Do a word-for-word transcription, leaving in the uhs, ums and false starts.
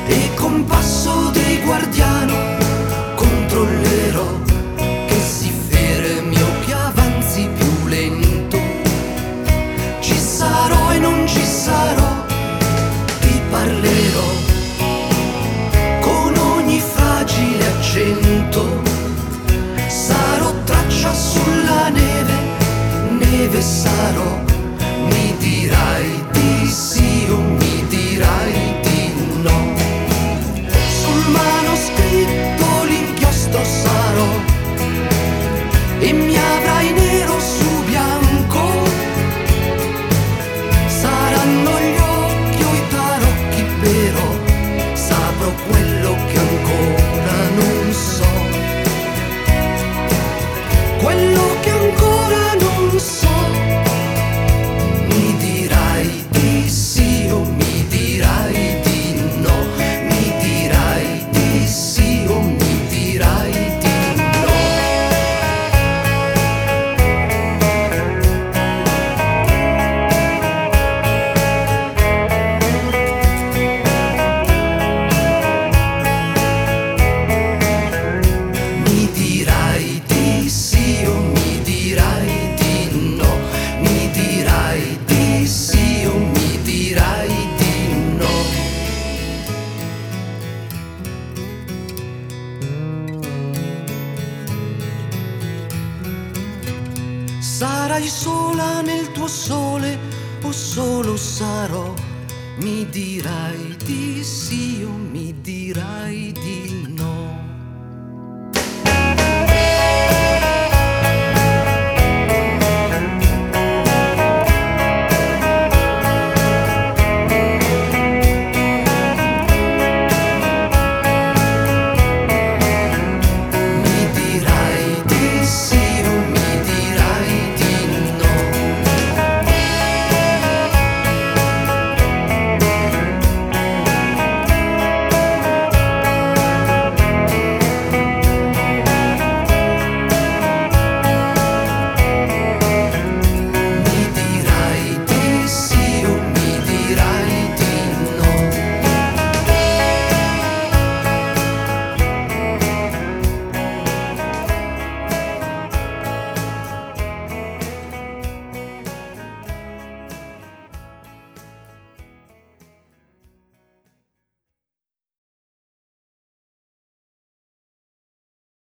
e con passo di guardiano controllerò che si fermi o che avanzi più lento. Ci sarò e non ci sarò, ti parlerò con ogni fragile accento. Sarò traccia sulla neve, neve sarò. Mi dirai di sì o mi dirai di no. Sul manoscritto l'inchiostro sarò e mi avrai nero su bianco. Saranno gli occhi o i tarocchi, però saprò quello che ancora non so. Quello che ancora non so. Mi dirai di sì o mi dirai di no. Mi dirai di sì o mi dirai di no. Mi dirai di sì o mi dirai di no. Mi dirai di sì o mi dirai di no. Sarai sola nel tuo sole o solo sarò. Mi dirai di sì